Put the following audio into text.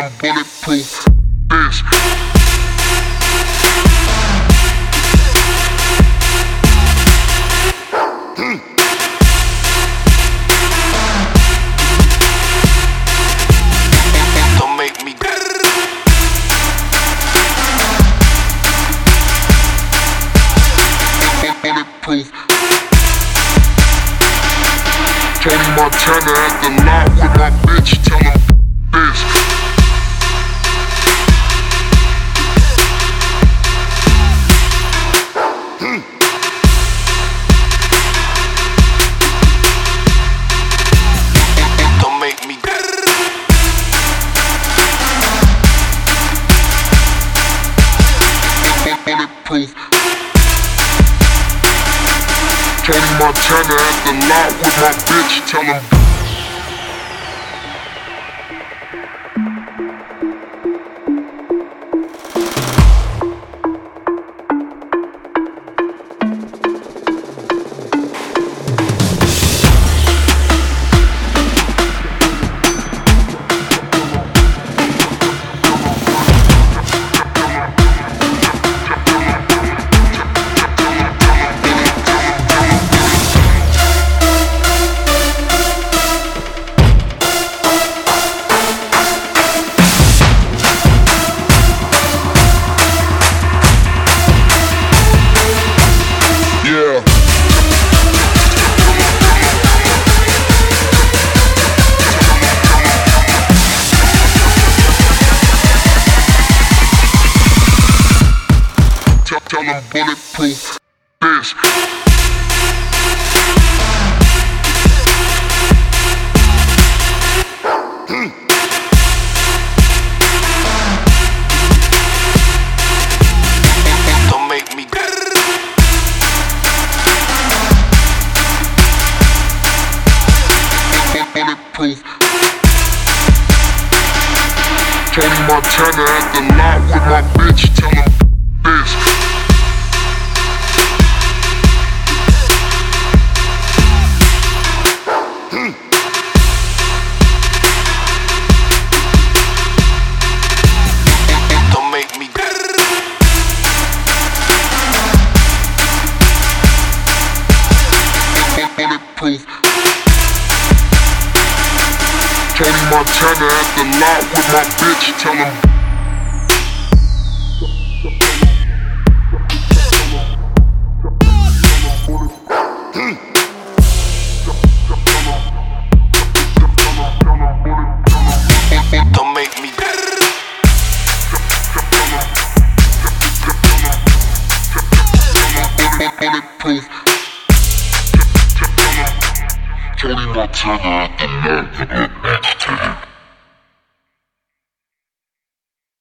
'em bulletproof this. Don't make me bulletproof. Tony Montana at the lot with my bitch, tell him this. Don't make me bulletproof. Tony Montana at the lot with my bitch, tell him. Tell them bulletproof this. Don't make me bulletproof. Tony Montana at the lot with my bitch, tell him this. Don't make me bulletproof. Tony Montana at the lot with my bitch, tell him. Don't make me bulletproof. Tony Montana at the lot with my bitch, tell him.